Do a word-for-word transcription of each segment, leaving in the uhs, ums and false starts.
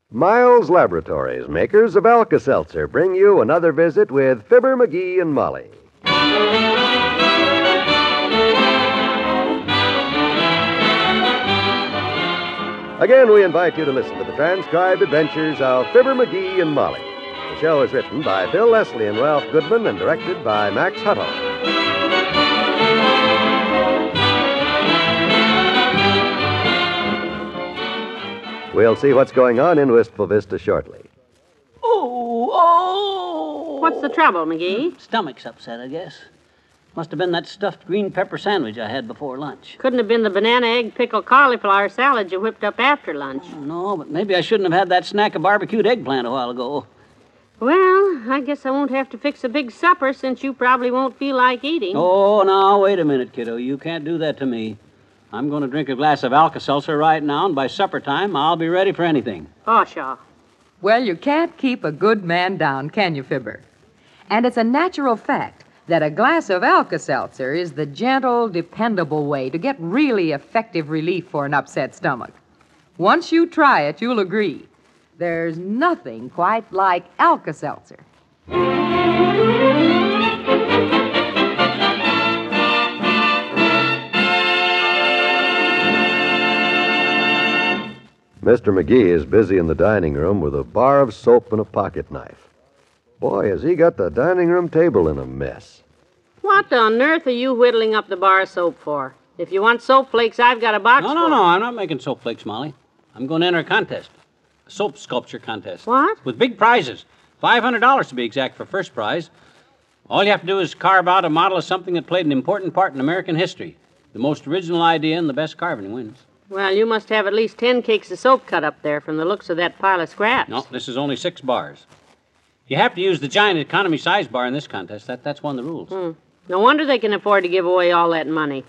Miles Laboratories, makers of Alka-Seltzer, bring you another visit with Fibber, McGee, and Molly. Again, we invite you to listen to the transcribed adventures of Fibber, McGee, and Molly. The show is written by Bill Leslie and Ralph Goodman and directed by Max Hutto. We'll see what's going on in Wistful Vista shortly. Oh, oh! What's the trouble, McGee? Stomach's upset, I guess. Must have been that stuffed green pepper sandwich I had before lunch. Couldn't have been the banana, egg, pickle, cauliflower salad you whipped up after lunch. Oh, no, but maybe I shouldn't have had that snack of barbecued eggplant a while ago. Well, I guess I won't have to fix a big supper since you probably won't feel like eating. Oh, now, wait a minute, kiddo. You can't do that to me. I'm going to drink a glass of Alka-Seltzer right now, and by supper time, I'll be ready for anything. Oh, Shaw. Well, you can't keep a good man down, can you, Fibber? And it's a natural fact that a glass of Alka-Seltzer is the gentle, dependable way to get really effective relief for an upset stomach. Once you try it, you'll agree. There's nothing quite like Alka-Seltzer. Mister McGee is busy in the dining room with a bar of soap and a pocket knife. Boy, has he got the dining room table in a mess. What on earth are you whittling up the bar of soap for? If you want soap flakes, I've got a box No, full. no, no, I'm not making soap flakes, Molly. I'm going to enter a contest. A soap sculpture contest. What? With big prizes. five hundred dollars to be exact for first prize. All you have to do is carve out a model of something that played an important part in American history. The most original idea and the best carving wins. Well, you must have at least ten cakes of soap cut up there from the looks of that pile of scraps. No, this is only six bars. You have to use the giant economy size bar in this contest. That, that's one of the rules. Hmm. No wonder they can afford to give away all that money.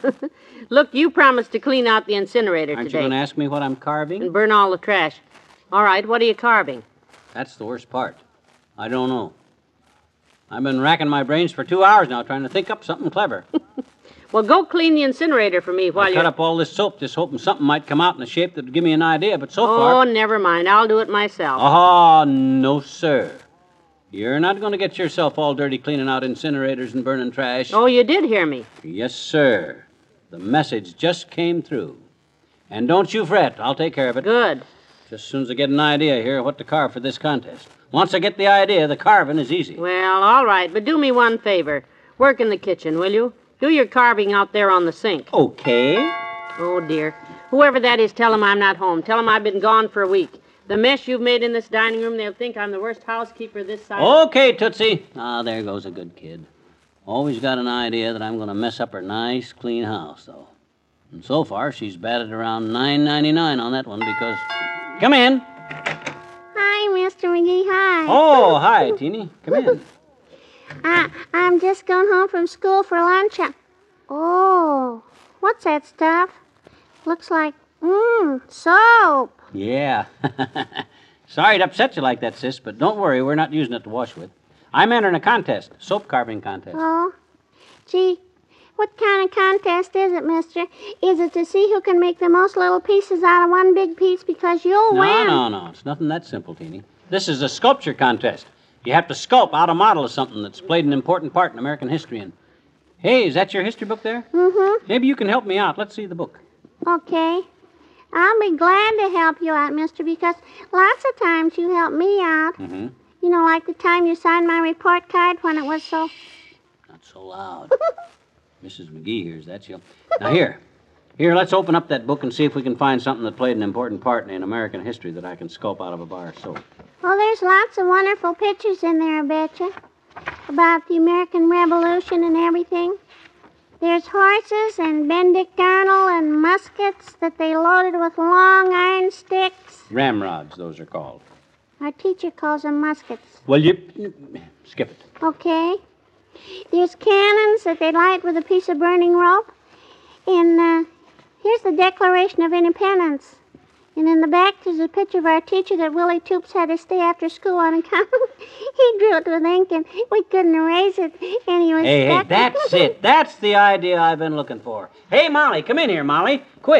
Look, you promised to clean out the incinerator Aren't today. you going to ask me what I'm carving? And burn all the trash. All right, what are you carving? That's the worst part. I don't know. I've been racking my brains for two hours now trying to think up something clever. Well, go clean the incinerator for me while I you're... cut up all this soap just hoping something might come out in a shape that would give me an idea, but so Oh, far... never mind. I'll do it myself. Oh, no, sir. You're not going to get yourself all dirty cleaning out incinerators and burning trash. Oh, you did hear me. Yes, sir. The message just came through. And don't you fret. I'll take care of it. Good. Just as soon as I get an idea here of what to carve for this contest. Once I get the idea, the carving is easy. Well, all right, but do me one favor. Work in the kitchen, will you? Do your carving out there on the sink. Okay. Oh, dear. Whoever that is, tell him I'm not home. Tell him I've been gone for a week. The mess you've made in this dining room, they'll think I'm the worst housekeeper this side. Okay, Tootsie. Ah, there goes a good kid. Always got an idea that I'm going to mess up her nice, clean house, though. And so far, she's batted around nine ninety-nine on that one because... Come in. Hi, Mister McGee. Hi. Oh, hi, Teeny. Come in. I, I'm just going home from school for lunch. I- Oh, what's that stuff? Looks like, mmm, soap. Yeah. Sorry to upset you like that, sis, but don't worry, we're not using it to wash with. I'm entering a contest, soap carving contest. Oh, gee, what kind of contest is it, mister? Is it to see who can make the most little pieces out of one big piece because you'll No, win? no, no, it's nothing that simple, Teeny. This is a sculpture contest. You have to sculpt out a model of something that's played an important part in American history. And hey, is that your history book there? Mm-hmm. Maybe you can help me out. Let's see the book. Okay. I'll be glad to help you out, mister, because lots of times you help me out. Mm-hmm. You know, like the time you signed my report card when it was so... Not so loud. Missus McGee hears that. She'll... Now, here. Here, let's open up that book and see if we can find something that played an important part in American history that I can sculpt out of a bar of soap. Well, there's lots of wonderful pictures in there, I betcha, about the American Revolution and everything. There's horses and Benedict Arnold and muskets that they loaded with long iron sticks. Ramrods, those are called. Our teacher calls them muskets. Well, you... Skip it. Okay. There's cannons that they light with a piece of burning rope. And uh, here's the Declaration of Independence. And in the back, there's a picture of our teacher that Willie Toops had to stay after school on account. He drew it with ink, and we couldn't erase it. And he was Hey, hey, stuck. that's it. That's the idea I've been looking for. Hey, Molly, come in here, Molly. Quick.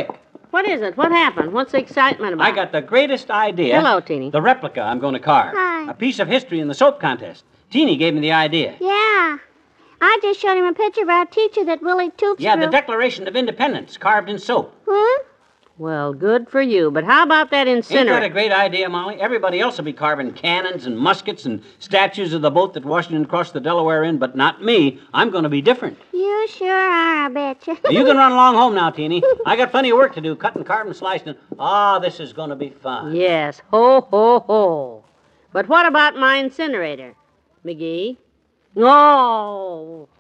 What is it? What happened? What's the excitement about? I got the greatest idea. Hello, Teeny. The replica I'm going to carve. Hi. A piece of history in the soap contest. Teeny gave me the idea. Yeah. I just showed him a picture of our teacher that Willie Toops Yeah, drew. the Declaration of Independence carved in soap. Huh? Well, good for you. But how about that Ain't that a incinerator? great idea, Molly? Everybody else will be carving cannons and muskets and statues of the boat that Washington crossed the Delaware in, but not me. I'm going to be different. You sure are, I bet you. You can run along home now, Teeny. I got plenty of work to do, cutting, carving, slicing. Ah, this is going to be fun. Yes. Ho, ho, ho. But what about my incinerator, McGee? Oh.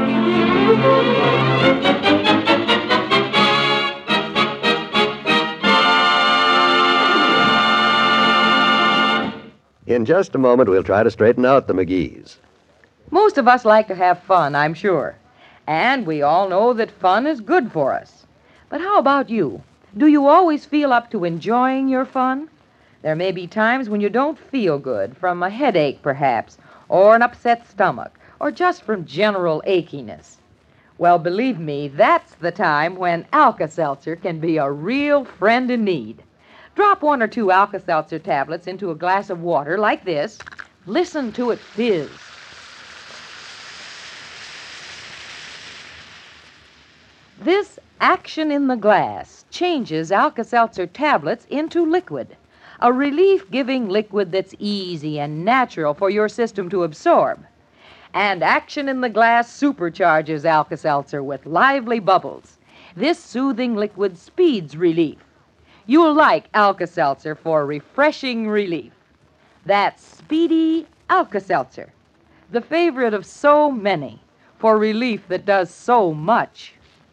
In just a moment, we'll try to straighten out the McGees. Most of us like to have fun, I'm sure. And we all know that fun is good for us. But how about you? Do you always feel up to enjoying your fun? There may be times when you don't feel good, from a headache perhaps, or an upset stomach, or just from general achiness. Well, believe me, that's the time when Alka-Seltzer can be a real friend in need. Drop one or two Alka-Seltzer tablets into a glass of water like this. Listen to it fizz. This action in the glass changes Alka-Seltzer tablets into liquid, a relief-giving liquid that's easy and natural for your system to absorb. And action in the glass supercharges Alka-Seltzer with lively bubbles. This soothing liquid speeds relief. You'll like Alka-Seltzer for refreshing relief. That's speedy Alka-Seltzer, the favorite of so many, for relief that does so much.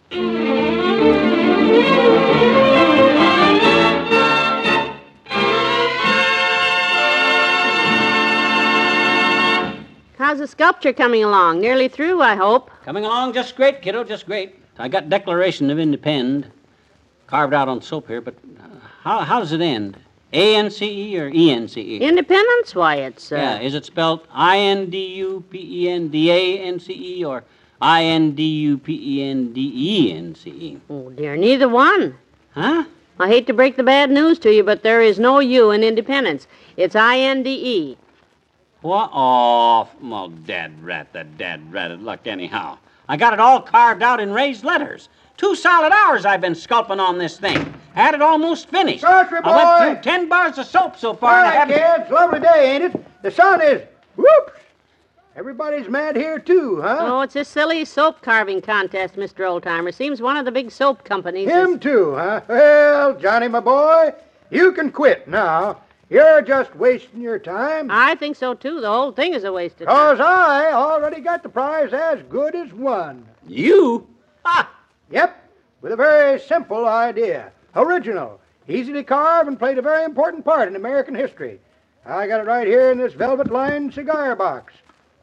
How's the sculpture coming along? Nearly through, I hope. Coming along just great, kiddo, just great. I got Declaration of Independence carved out on soap here, but uh, how, how does it end? A N C E or E N C E? Independence? Why, it's... Uh, Yeah, is it spelled I N D U P E N D A N C E or I N D U P E N D E N C E? Oh, dear, neither one. Huh? I hate to break the bad news to you, but there is no U in independence. It's I N D E. What? Oh, well, dad rat, that dad ratted luck anyhow. I got it all carved out in raised letters. Two solid hours I've been sculpting on this thing. Had it almost finished. Grocery boy! I went through ten bars of soap so far. All and I right, haven't... kids, lovely day, ain't it? The sun is, whoops! Everybody's mad here, too, huh? Oh, it's a silly soap carving contest, Mister Oldtimer. Seems one of the big soap companies Him, is... too, huh? Well, Johnny, my boy, you can quit now. You're just wasting your time. I think so, too. The whole thing is a waste of time. Because I already got the prize as good as won. You? Ah! Yep, with a very simple idea. Original, easy to carve, and played a very important part in American history. I got it right here in this velvet-lined cigar box.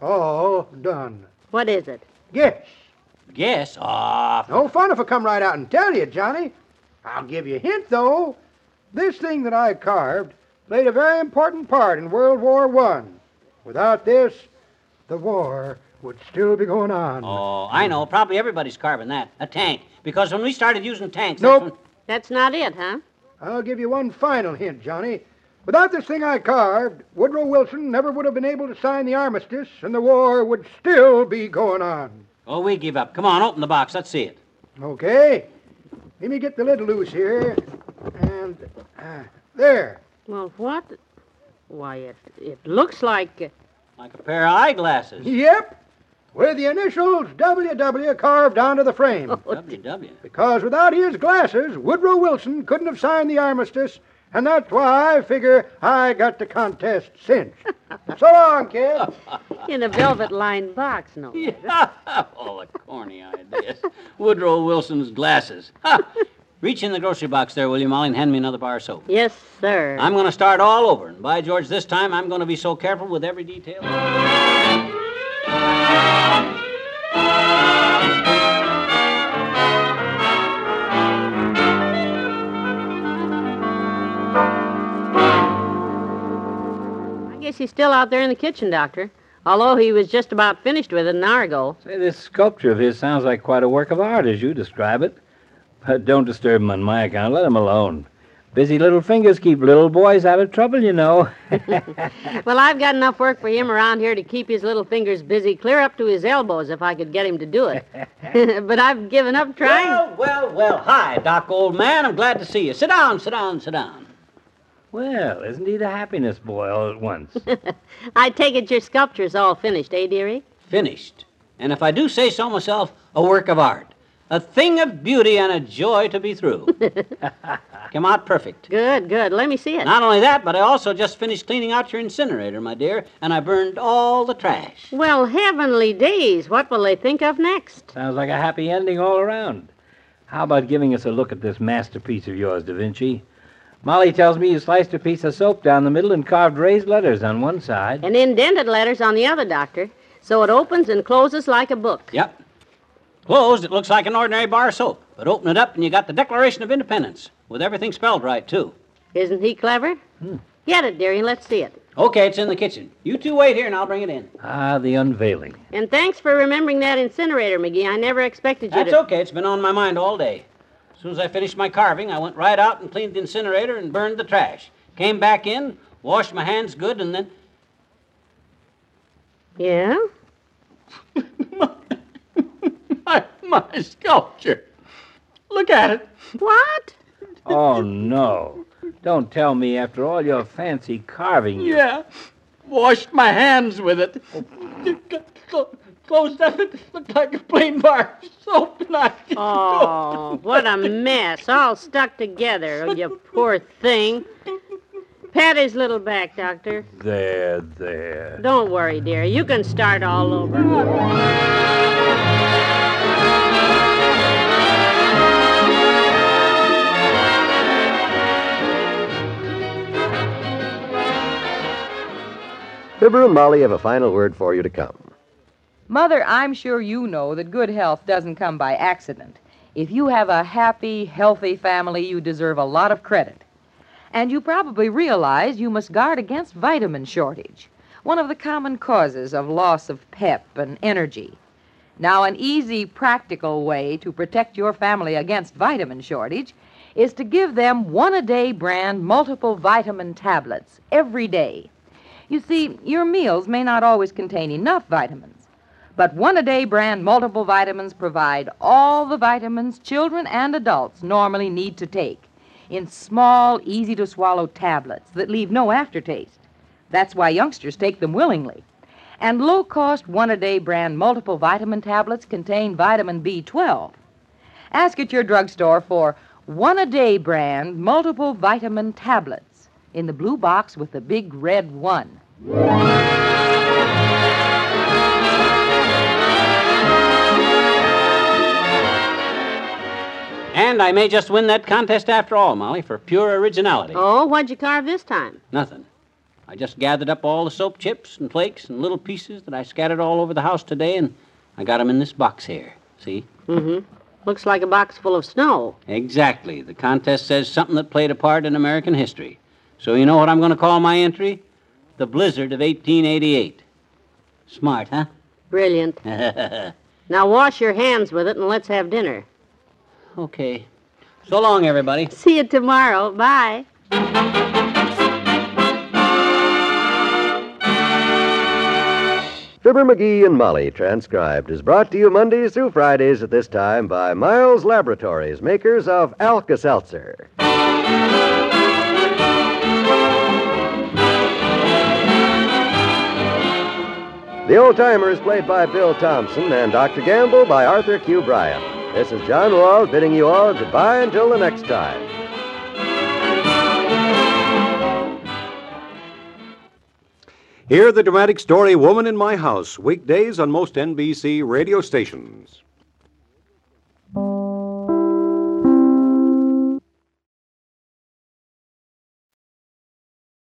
All done. What is it? Guess. Guess? Ah. No fun if I come right out and tell you, Johnny. I'll give you a hint, though. This thing that I carved played a very important part in World War One. Without this, the war would still be going on. Oh, I know. Probably everybody's carving that. A tank. Because when we started using tanks... that's Nope. That's not it, huh? I'll give you one final hint, Johnny. Without this thing I carved, Woodrow Wilson never would have been able to sign the armistice, and the war would still be going on. When... Oh, we give up. Come on, open the box. Let's see it. Okay. Let me get the lid loose here. And uh, there. Well, what? Why, it, it looks like... Uh, Like a pair of eyeglasses. Yep. With the initials W W carved onto the frame. W W. Because without his glasses, Woodrow Wilson couldn't have signed the armistice, and that's why I figure I got the contest cinched. So long, kid. in a velvet-lined box, no. Yeah. Oh, the corny ideas. Woodrow Wilson's glasses. Reach in the grocery box there, will you, Molly, and hand me another bar of soap. Yes, sir. I'm going to start all over, and by George, this time I'm going to be so careful with every detail. I guess he's still out there in the kitchen, Doctor. Although he was just about finished with it an hour ago. Say, this sculpture of his sounds like quite a work of art as you describe it. But don't disturb him on my account. Let him alone. Busy little fingers keep little boys out of trouble, you know. Well, I've got enough work for him around here to keep his little fingers busy clear up to his elbows if I could get him to do it. But I've given up trying. Well, well, well. Hi, Doc, old man. I'm glad to see you. Sit down, sit down, sit down. Well, isn't he the happiness boy all at once? I take it your sculpture's all finished, eh, dearie? Finished. And if I do say so myself, a work of art. A thing of beauty and a joy to be through. Come out perfect. Good, good. Let me see it. Not only that, but I also just finished cleaning out your incinerator, my dear, and I burned all the trash. Well, heavenly days. What will they think of next? Sounds like a happy ending all around. How about giving us a look at this masterpiece of yours, Da Vinci? Molly tells me you sliced a piece of soap down the middle and carved raised letters on one side. And indented letters on the other, Doctor. So it opens and closes like a book. Yep. Closed, it looks like an ordinary bar of soap. But open it up and you got the Declaration of Independence, with everything spelled right, too. Isn't he clever? Hmm. Get it, dearie, and let's see it. Okay, it's in the kitchen. You two wait here and I'll bring it in. Ah, the unveiling. And thanks for remembering that incinerator, McGee. I never expected you That's to... okay. It's been on my mind all day. As soon as I finished my carving, I went right out and cleaned the incinerator and burned the trash. Came back in, washed my hands good, and then... Yeah? my, my sculpture. Look at it. What? Oh, no. Don't tell me after all your fancy carving. You... Yeah. Washed my hands with it. Closed up, it looked like a plain bar of soap. And I... Oh, what a mess. All stuck together. Oh, you poor thing. Pat his little back, Doctor. There, there. Don't worry, dear. You can start all over. Fibber and Molly have a final word for you to come. Mother, I'm sure you know that good health doesn't come by accident. If you have a happy, healthy family, you deserve a lot of credit. And you probably realize you must guard against vitamin shortage, one of the common causes of loss of pep and energy. Now, an easy, practical way to protect your family against vitamin shortage is to give them one-a-day brand multiple vitamin tablets every day. You see, your meals may not always contain enough vitamins, but one-a-day brand multiple vitamins provide all the vitamins children and adults normally need to take in small, easy-to-swallow tablets that leave no aftertaste. That's why youngsters take them willingly. And low-cost one-a-day brand multiple vitamin tablets contain vitamin B twelve. Ask at your drugstore for one-a-day brand multiple vitamin tablets in the blue box with the big red one. And I may just win that contest after all, Molly, for pure originality. Oh, what'd you carve this time? Nothing. I just gathered up all the soap chips and flakes and little pieces that I scattered all over the house today, and I got them in this box here. See? Mm-hmm. Looks like a box full of snow. Exactly. The contest says something that played a part in American history. So you know what I'm going to call my entry? The Blizzard of eighteen eighty-eight. Smart, huh? Brilliant. Now wash your hands with it and let's have dinner. Okay. So long, everybody. See you tomorrow. Bye. Fibber, McGee, and Molly, transcribed, is brought to you Mondays through Fridays at this time by Miles Laboratories, makers of Alka-Seltzer. The Old-Timer is played by Bill Thompson and Doctor Gamble by Arthur Q. Bryan. This is John Wald bidding you all goodbye until the next time. Hear the dramatic story Woman in My House, weekdays on most N B C radio stations.